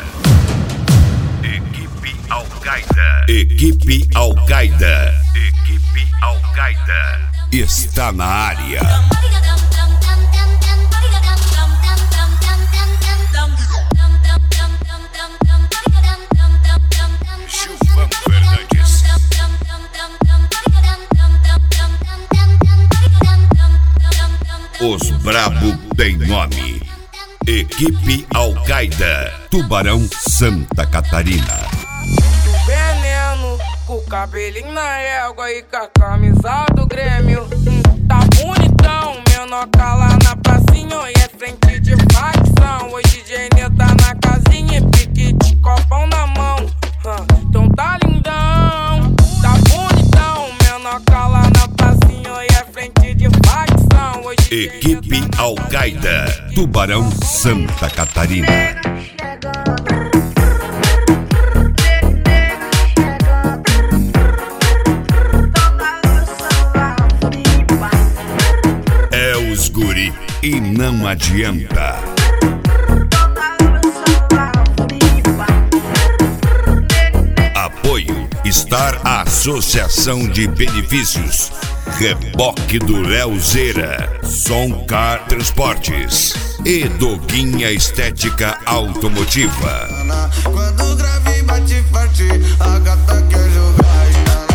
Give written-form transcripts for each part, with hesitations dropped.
Equipe Al-Qaeda. Equipe Al-Qaeda. Equipe Al-Qaeda está na área. Gilvan Fernandes. Os brabo tem nome. Equipe Al-Qaeda, Tubarão, Santa Catarina. Veneno, com o cabelinho na égua e com a camisa do Grêmio. Tá bonitão, menor lá na pracinha e é frente de facção. Hoje DJ tá na casinha e pique de copão na mão. Então tá lindão, tá bonitão, menor lá na pracinha e é frente de facção. Hoje Equipe Al-Qaeda, Tubarão, Santa Catarina. É os guri e não adianta. Apoio Star Associação de Benefícios. Reboque do Leozeira, Soncar Transportes e Doguinha Estética Automotiva. Quando o grave bate forte, a gata quer jogar.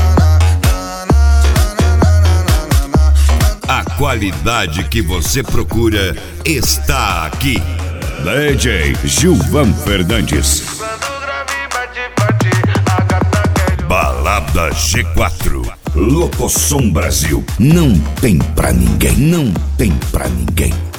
A qualidade que você procura está aqui. DJ Gilvan Fernandes. Quando o grave bate forte, a gata quer jogar. Balada G4. Locosom Brasil. Não tem pra ninguém, não tem pra ninguém.